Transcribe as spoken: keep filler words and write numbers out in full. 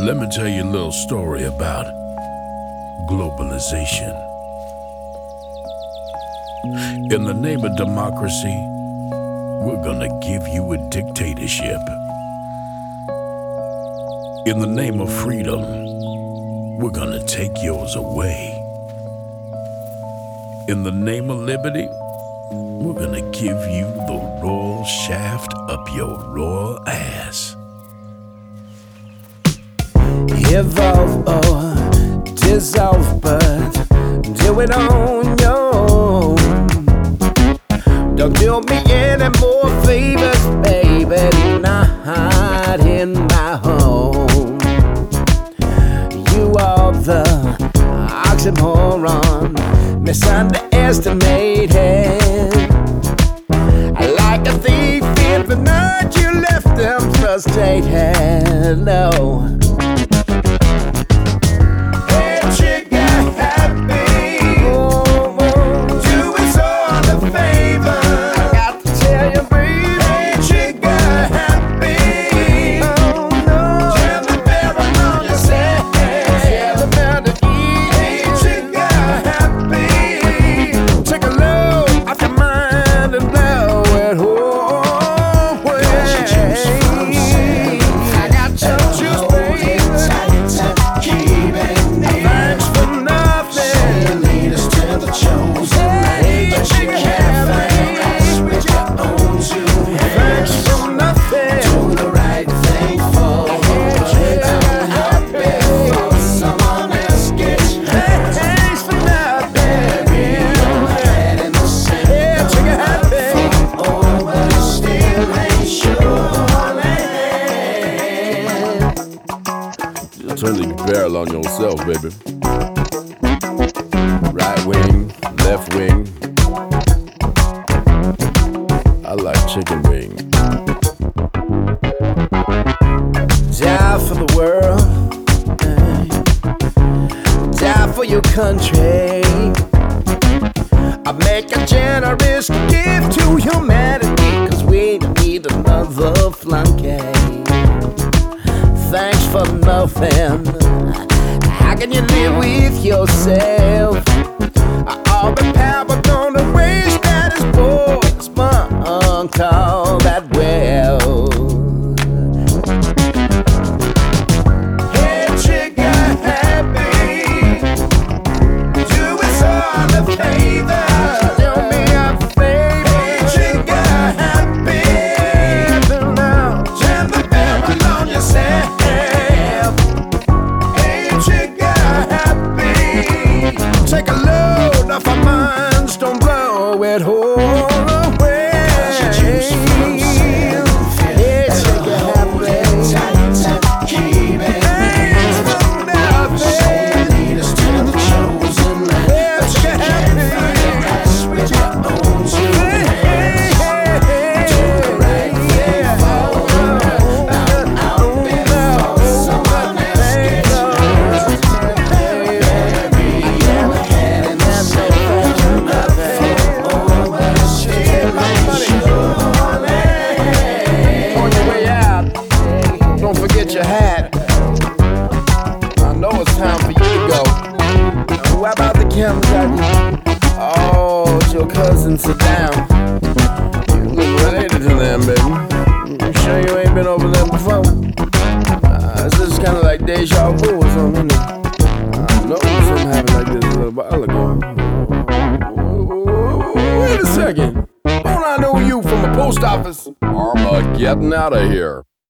Let me tell you a little story about globalization. In the name of democracy, we're gonna give you a dictatorship. In the name of freedom, we're gonna take yours away. In the name of liberty, we're gonna give you the royal shaft up your royal ass. Evolve or dissolve, but do it on your own. Don't do me any more favors, baby, not in my home. You are the oxymoron, misunderestimated. Like a thief in the night, you left them frustrated. No. Turn the barrel on yourself, baby. Right wing, left wing. I like chicken wing. Die for the world, die for your country. I make a generous gift to humanity, cause we need another flunky. Thanks for nothing. How can you live with yourself? All the power gonna waste that is poor. Spunk all that well. Hey, trigger happy. Do us all a favor. Do me a favor. Hey, trigger happy. Turn the barrel on yourself. Take a load off our minds, don't blow it whole away. It's keep it lead us to the chosen land. But you can't mess with your own children. Do the right thing, fall out, out before someone else gets hurt. Don't forget your hat. I know it's time for you to go. Now, what about the camera? Oh, it's your cousin, sit down. You look related to them, baby. You sure you ain't been over there before? Uh, this is kind of like deja vu or something, isn't it? I know something happened like this a little while ago. Wait a second. Don't I know you from the post office? Armageddon out of here.